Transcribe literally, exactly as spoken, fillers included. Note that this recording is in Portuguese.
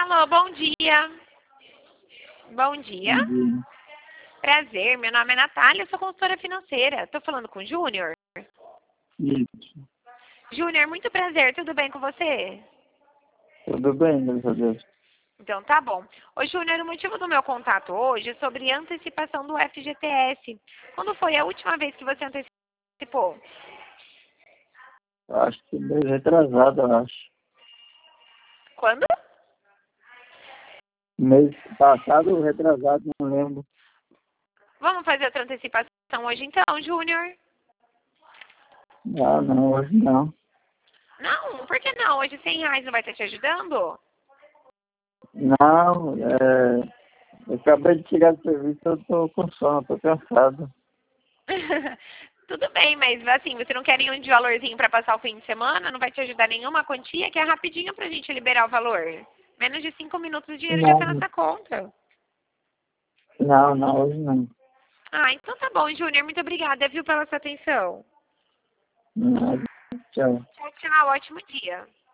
Alô, bom dia. Bom dia. Uhum. Prazer, meu nome é Natália, sou consultora financeira. Estou falando com o Júnior. Isso. Júnior, muito prazer, tudo bem com você? Tudo bem, graças a Deus. Então tá bom. Ô Júnior, o motivo do meu contato hoje é sobre antecipação do F G T S. Quando foi a última vez que você antecipou? Acho que mês retrasado, eu acho. Quando? Mês passado ou retrasado, não lembro. Vamos fazer outra antecipação hoje então, Júnior? Ah, não, hoje não. Não, por que não? Hoje cem reais não vai estar te ajudando? Não, é... eu acabei de chegar do serviço, eu tô com sono, tô cansado. Tudo bem, mas assim, você não quer nenhum de valorzinho para passar o fim de semana? Não vai te ajudar nenhuma quantia, que é rapidinho pra gente liberar o valor. Menos de cinco minutos o dinheiro já tá na Não, sua conta. não, não, hoje não. Ah, então tá bom, Júnior. Muito obrigada, viu, pela sua atenção. Não, tchau. Tchau, tchau. Ótimo dia.